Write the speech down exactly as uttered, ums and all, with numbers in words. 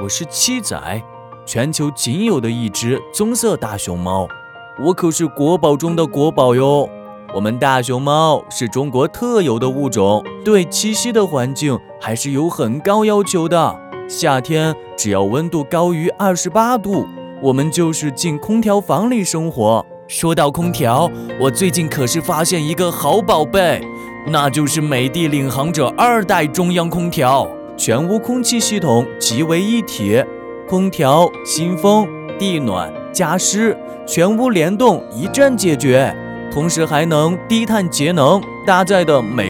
我是七仔，全球仅有的一只棕色大熊猫，我可是国宝中的国宝哟。我们大熊猫是中国特有的物种，对栖息的环境还是有很高要求的。夏天只要温度高于二十八度，我们就是进空调房里生活。说到空调，我最近可是发现一个好宝贝，那就是美的领航者二代中央空调，全屋空气系统集为一体，空调、新风、地暖、加湿，全屋联动一站解决。同时还能低碳节能，搭载的每